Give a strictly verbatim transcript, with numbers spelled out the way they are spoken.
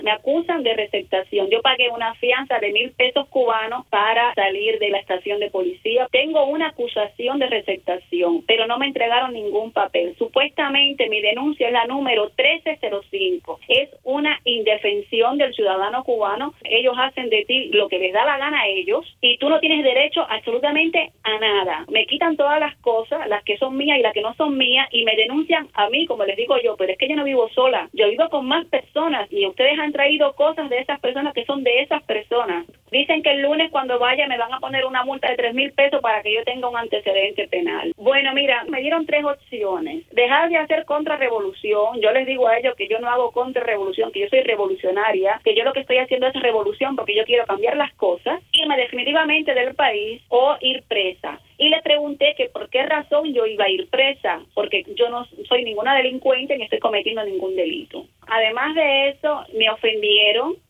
Me acusan de receptación. Yo pagué una fianza de mil pesos cubanos para salir de la estación de policía. Tengo una acusación de receptación, pero no me entregaron ningún papel. Supuestamente mi denuncia es la número trece cero cinco. Es una indefensión del ciudadano cubano. Ellos hacen de ti lo que les da la gana a ellos y tú no tienes derecho absolutamente a nada. Me quitan todas las cosas, las que son mías y las que no son mías, y me denuncian a mí, como les digo yo, pero es que yo no vivo sola. Yo vivo con más personas y ustedes han traído cosas de esas personas que son de esas personas. Dicen que el lunes cuando vaya me van a poner una multa de tres mil pesos para que yo tenga un antecedente penal. Bueno, mira, me dieron tres opciones. Dejar de hacer contrarrevolución. Yo les digo a ellos que yo no hago contrarrevolución, que yo soy revolucionaria, que yo lo que estoy haciendo es revolución porque yo quiero cambiar las cosas, irme definitivamente del país o ir presa. Y le pregunté que por qué razón yo iba a ir presa, porque yo no soy ninguna delincuente ni estoy cometiendo ningún delito. Además de eso, me ofendieron,